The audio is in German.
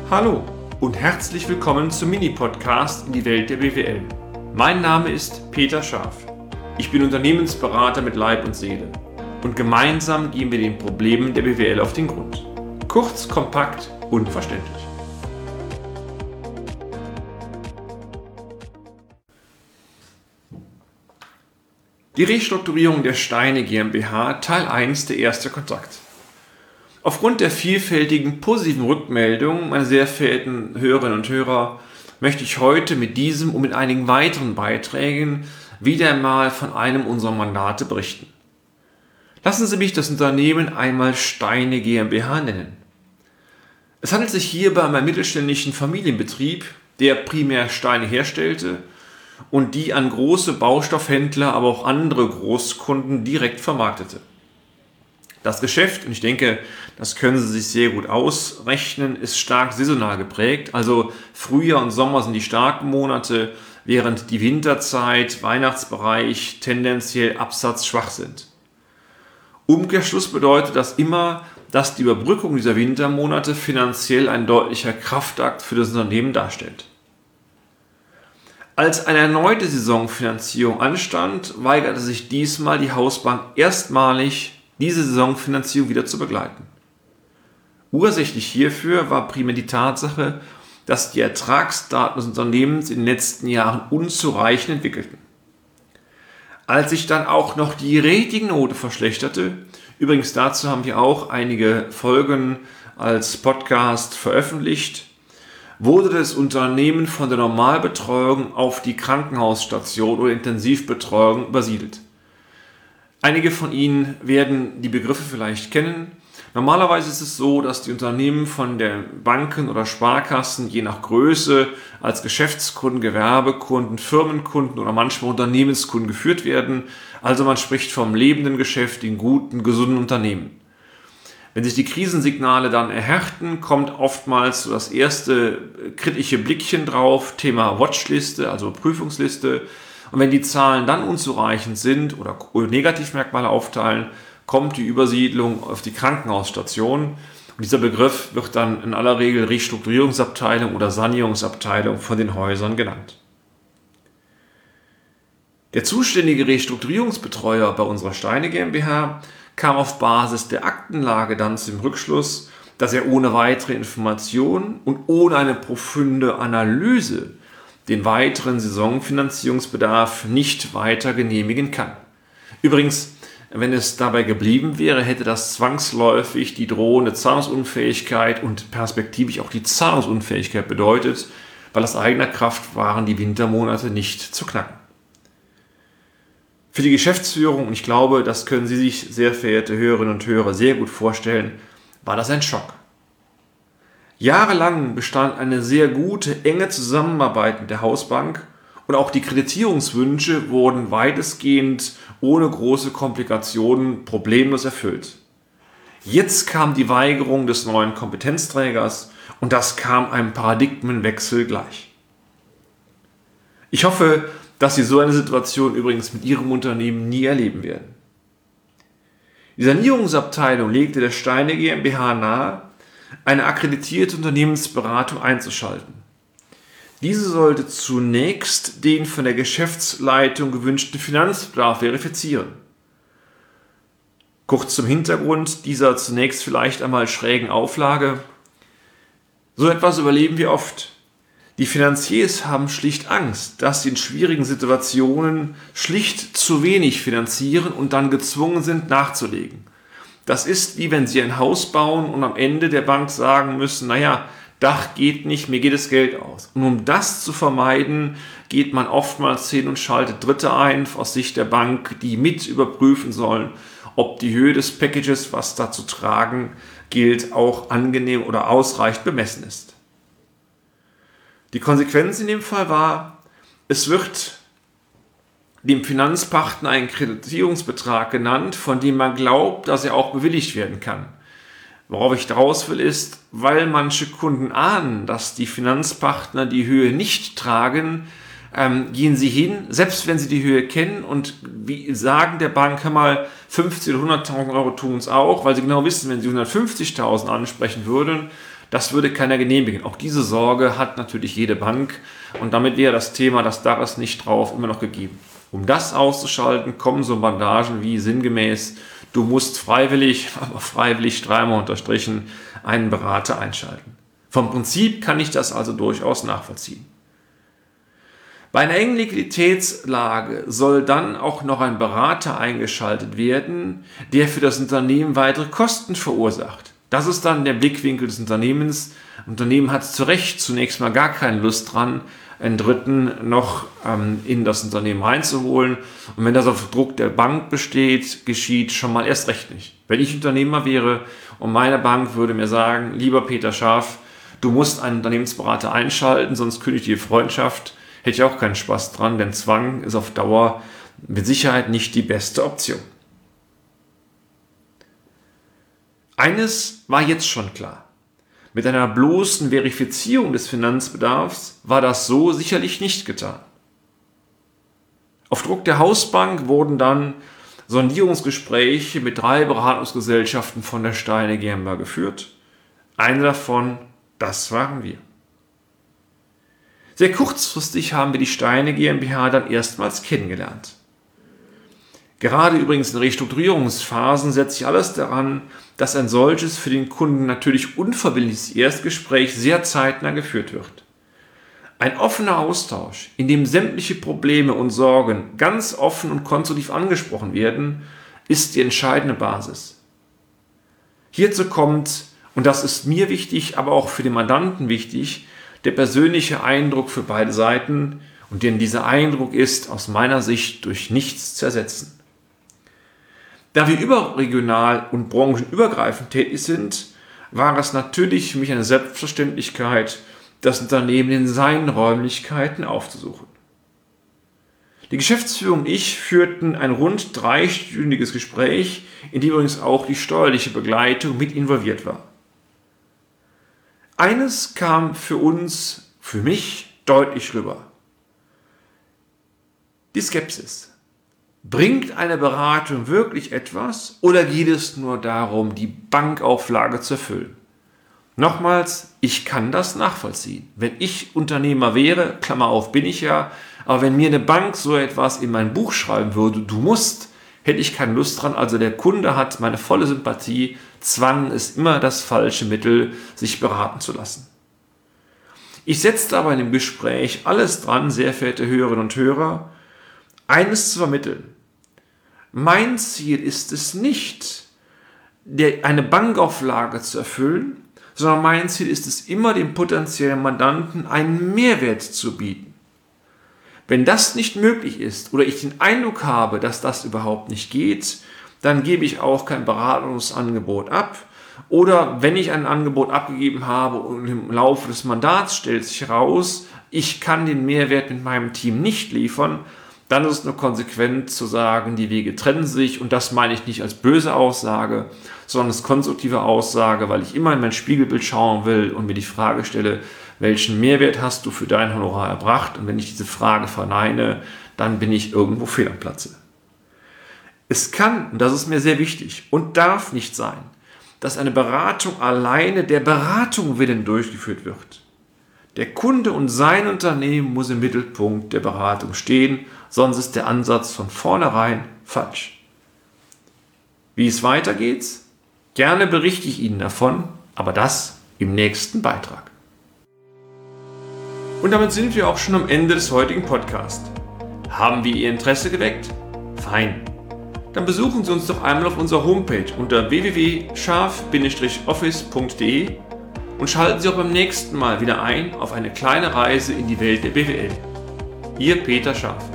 Hallo und herzlich willkommen zum Mini-Podcast in die Welt der BWL. Mein Name ist Peter Scharf. Ich bin Unternehmensberater mit Leib und Seele und gemeinsam gehen wir den Problemen der BWL auf den Grund. Kurz, kompakt, unverständlich. Die Restrukturierung der Steine GmbH, Teil 1, der erste Kontakt. Aufgrund der vielfältigen positiven Rückmeldungen, meine sehr verehrten Hörerinnen und Hörer, möchte ich heute mit diesem und mit einigen weiteren Beiträgen wieder einmal von einem unserer Mandate berichten. Lassen Sie mich das Unternehmen einmal Steine GmbH nennen. Es handelt sich hierbei um einen mittelständischen Familienbetrieb, der primär Steine herstellte und die an große Baustoffhändler, aber auch andere Großkunden direkt vermarktete. Das Geschäft, und ich denke, das können Sie sich sehr gut ausrechnen, ist stark saisonal geprägt. Also Frühjahr und Sommer sind die starken Monate, während die Winterzeit, Weihnachtsbereich tendenziell absatzschwach sind. Umkehrschluss bedeutet das immer, dass die Überbrückung dieser Wintermonate finanziell ein deutlicher Kraftakt für das Unternehmen darstellt. Als eine erneute Saisonfinanzierung anstand, weigerte sich diesmal die Hausbank erstmalig, diese Saisonfinanzierung wieder zu begleiten. Ursächlich hierfür war primär die Tatsache, dass die Ertragsdaten des Unternehmens in den letzten Jahren unzureichend entwickelten. Als sich dann auch noch die Ratingnote verschlechterte, übrigens dazu haben wir auch einige Folgen als Podcast veröffentlicht, wurde das Unternehmen von der Normalbetreuung auf die Krankenhausstation oder Intensivbetreuung übersiedelt. Einige von Ihnen werden die Begriffe vielleicht kennen. Normalerweise ist es so, dass die Unternehmen von den Banken oder Sparkassen je nach Größe als Geschäftskunden, Gewerbekunden, Firmenkunden oder manchmal Unternehmenskunden geführt werden. Also man spricht vom lebenden Geschäft in guten, gesunden Unternehmen. Wenn sich die Krisensignale dann erhärten, kommt oftmals so das erste kritische Blickchen drauf, Thema Watchliste, also Prüfungsliste. Und wenn die Zahlen dann unzureichend sind oder Negativmerkmale aufteilen, kommt die Übersiedlung auf die Krankenhausstation. Und dieser Begriff wird dann in aller Regel Restrukturierungsabteilung oder Sanierungsabteilung von den Häusern genannt. Der zuständige Restrukturierungsbetreuer bei unserer Steine GmbH kam auf Basis der Aktenlage dann zum Rückschluss, dass er ohne weitere Informationen und ohne eine profunde Analyse den weiteren Saisonfinanzierungsbedarf nicht weiter genehmigen kann. Übrigens, wenn es dabei geblieben wäre, hätte das zwangsläufig die drohende Zahlungsunfähigkeit und perspektivisch auch die Zahlungsunfähigkeit bedeutet, weil aus eigener Kraft waren die Wintermonate nicht zu knacken. Für die Geschäftsführung, und ich glaube, das können Sie sich, sehr verehrte Hörerinnen und Hörer, sehr gut vorstellen, war das ein Schock. Jahrelang bestand eine sehr gute, enge Zusammenarbeit mit der Hausbank und auch die Kreditierungswünsche wurden weitestgehend ohne große Komplikationen problemlos erfüllt. Jetzt kam die Weigerung des neuen Kompetenzträgers und das kam einem Paradigmenwechsel gleich. Ich hoffe, dass Sie so eine Situation übrigens mit Ihrem Unternehmen nie erleben werden. Die Sanierungsabteilung legte der Steine GmbH nahe, eine akkreditierte Unternehmensberatung einzuschalten. Diese sollte zunächst den von der Geschäftsleitung gewünschten Finanzbedarf verifizieren. Kurz zum Hintergrund dieser zunächst vielleicht einmal schrägen Auflage. So etwas überleben wir oft. Die Finanziers haben schlicht Angst, dass sie in schwierigen Situationen schlicht zu wenig finanzieren und dann gezwungen sind, nachzulegen. Das ist wie wenn Sie ein Haus bauen und am Ende der Bank sagen müssen, naja, Dach geht nicht, mir geht das Geld aus. Und um das zu vermeiden, geht man oftmals hin und schaltet Dritte ein aus Sicht der Bank, die mit überprüfen sollen, ob die Höhe des Packages, was da zu tragen gilt, auch angenehm oder ausreichend bemessen ist. Die Konsequenz in dem Fall war, es wird dem Finanzpartner ein Kreditierungsbetrag genannt, von dem man glaubt, dass er auch bewilligt werden kann. Worauf ich daraus will, ist, weil manche Kunden ahnen, dass die Finanzpartner die Höhe nicht tragen, gehen sie hin, selbst wenn sie die Höhe kennen und sagen der Bank, hör mal, 50.000 oder 100.000 Euro tun es auch, weil sie genau wissen, wenn sie 150.000 ansprechen würden, Das würde keiner genehmigen. Auch diese Sorge hat natürlich jede Bank und damit wäre das Thema, das Dach nicht drauf, immer noch gegeben. Um das auszuschalten, kommen so Bandagen wie sinngemäß, du musst freiwillig, aber freiwillig dreimal unterstrichen, einen Berater einschalten. Vom Prinzip kann ich das also durchaus nachvollziehen. Bei einer engen Liquiditätslage soll dann auch noch ein Berater eingeschaltet werden, der für das Unternehmen weitere Kosten verursacht. Das ist dann der Blickwinkel des Unternehmens. Das Unternehmen hat zu Recht zunächst mal gar keine Lust dran, einen Dritten noch in das Unternehmen reinzuholen. Und wenn das auf Druck der Bank geschieht schon mal erst recht nicht. Wenn ich Unternehmer wäre und meine Bank würde mir sagen, lieber Peter Scharf, du musst einen Unternehmensberater einschalten, sonst kündigt die Freundschaft, hätte ich auch keinen Spaß dran, denn Zwang ist auf Dauer mit Sicherheit nicht die beste Option. Eines war jetzt schon klar. Mit einer bloßen Verifizierung des Finanzbedarfs war das so sicherlich nicht getan. Auf Druck der Hausbank wurden dann Sondierungsgespräche mit 3 Beratungsgesellschaften von der Steine GmbH geführt. Eine davon, das waren wir. Sehr kurzfristig haben wir die Steine GmbH dann erstmals kennengelernt. Gerade übrigens in Restrukturierungsphasen setzt sich alles daran, dass ein solches für den Kunden natürlich unverbindliches Erstgespräch sehr zeitnah geführt wird. Ein offener Austausch, in dem sämtliche Probleme und Sorgen ganz offen und konstruktiv angesprochen werden, ist die entscheidende Basis. Hierzu kommt, und das ist mir wichtig, aber auch für den Mandanten wichtig, der persönliche Eindruck für beide Seiten, und denn dieser Eindruck ist aus meiner Sicht durch nichts zu ersetzen. Da wir überregional und branchenübergreifend tätig sind, war es natürlich für mich eine Selbstverständlichkeit, das Unternehmen in seinen Räumlichkeiten aufzusuchen. Die Geschäftsführung und ich führten ein rund 3-stündiges Gespräch, in dem übrigens auch die steuerliche Begleitung mit involviert war. Eines kam für mich deutlich rüber. Die Skepsis. Bringt eine Beratung wirklich etwas oder geht es nur darum, die Bankauflage zu erfüllen? Nochmals, ich kann das nachvollziehen. Wenn ich Unternehmer wäre, Klammer auf, bin ich ja, aber wenn mir eine Bank so etwas in mein Buch schreiben würde, du musst, hätte ich keine Lust dran. Also der Kunde hat meine volle Sympathie. Zwang ist immer das falsche Mittel, sich beraten zu lassen. Ich setzte aber in dem Gespräch alles dran, sehr verehrte Hörerinnen und Hörer, eines zu vermitteln. Mein Ziel ist es nicht, eine Bankauflage zu erfüllen, sondern mein Ziel ist es immer, dem potenziellen Mandanten einen Mehrwert zu bieten. Wenn das nicht möglich ist oder ich den Eindruck habe, dass das überhaupt nicht geht, dann gebe ich auch kein Beratungsangebot ab. Oder wenn ich ein Angebot abgegeben habe und im Laufe des Mandats stellt sich heraus, ich kann den Mehrwert mit meinem Team nicht liefern, dann ist es nur konsequent zu sagen, die Wege trennen sich, und das meine ich nicht als böse Aussage, sondern als konstruktive Aussage, weil ich immer in mein Spiegelbild schauen will und mir die Frage stelle, welchen Mehrwert hast du für dein Honorar erbracht? Und wenn ich diese Frage verneine, dann bin ich irgendwo fehl am Platze. Es kann, und das ist mir sehr wichtig, und darf nicht sein, dass eine Beratung alleine der Beratung willen durchgeführt wird. Der Kunde und sein Unternehmen muss im Mittelpunkt der Beratung stehen, sonst ist der Ansatz von vornherein falsch. Wie es weitergeht, gerne berichte ich Ihnen davon, aber das im nächsten Beitrag. Und damit sind wir auch schon am Ende des heutigen Podcasts. Haben wir Ihr Interesse geweckt? Fein. Dann besuchen Sie uns doch einmal auf unserer Homepage unter www.scharf-office.de und schalten Sie auch beim nächsten Mal wieder ein auf eine kleine Reise in die Welt der BWL. Ihr Peter Scharf.